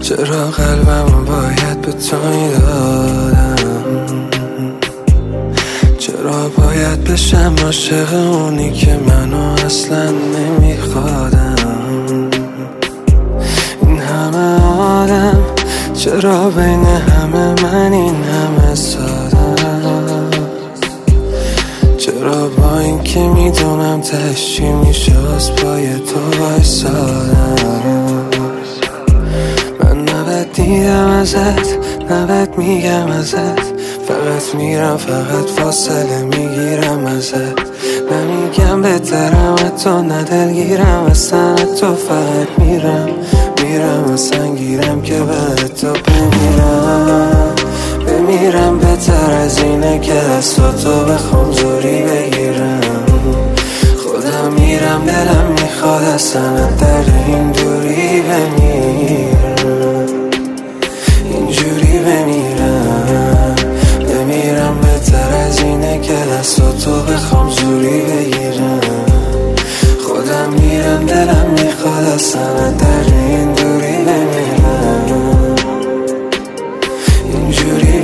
چرا قلبمو باید به تو میدادم؟ چرا باید بشم عاشق اونی که منو اصلا نمیخوادم؟ این همه آدم، چرا بین همه من این همه سادم؟ چرا با این که میدونم تهش چی میشه از پای تو وایسادم؟ من نباید دیدم ازت، نباید میگم ازت، فقط میرم، فقط فاصله میگیرم ازت. نمیگم بهترم تو، ندلگیرم اصلا تو، فقط میرم اصلا گیرم که به تو بمیرم بهتر از اینه که دستاتو بخوام زوری بگیرم. خودم میرم، دلم میخواد اصلا در این دوری بمیرم، اینجوری بمیرم بهتر از اینه که دستاتو بخوام زوری بگیرم. خودم میرم، دلم میخواد اصلا در این دوری بمیرم، اینجوری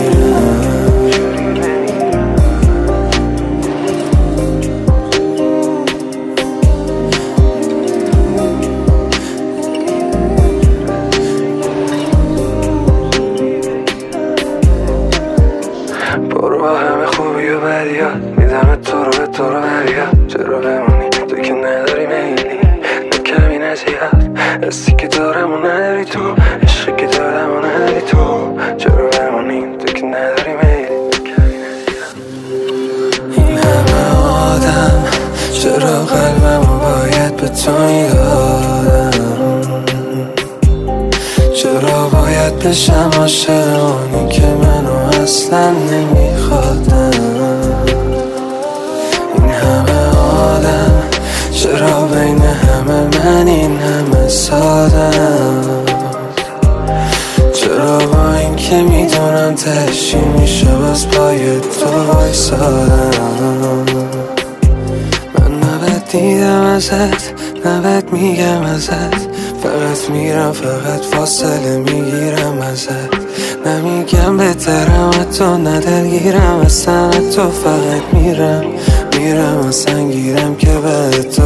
برو با همه خوبی و بدیات، میدم تو رو به تو رو برگرد. چرا بمونی تو که نداری میلی، نه کمی نه زیاد، حسی که دارم و نداری تو، عشقی که دارم و نداری تو. چرا بمونی تو که نداری میلی. این همه آدم، چرا قلبمو باید به تو میدادم؟ چرا باید بشم عاشق اونی که منو اصلا نمیخوادم؟ این همه آدم، چرا بین همه من این همه سادم؟ چرا با این که میدونم تهش چی میشه باز پای تو وایسادم؟ من نباید دیدم ازت، نباید میگم ازت، فقط میرم، فقط فاصله میگیرم ازت. نمیگم بهترم تو، ندلگیرم اصلا تو، فقط میرم اصلا گیرم که به تو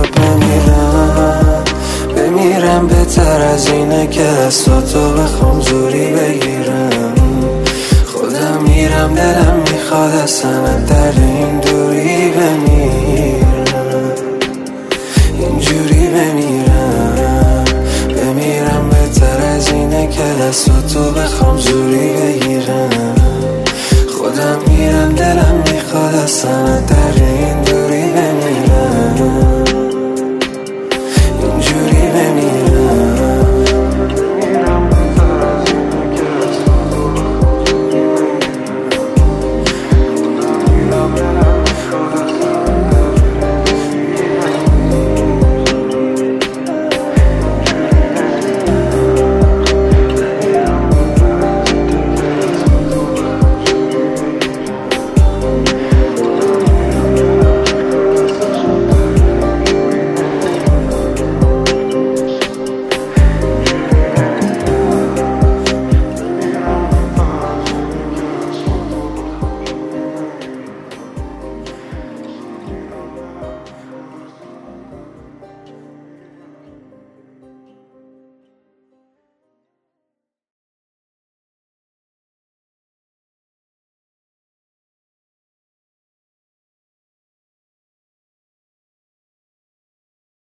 بمیرم بهتر از اینه که دستاتو بخوام زوری بگیرم. خودم میرم، دلم میخواد اصلا در این دوری بمیرم، اینجوری بمیرم بهتر از اینه که دستاتو بخوام زوری بگیرم. خودم میرم، دلم میخواد اصلا در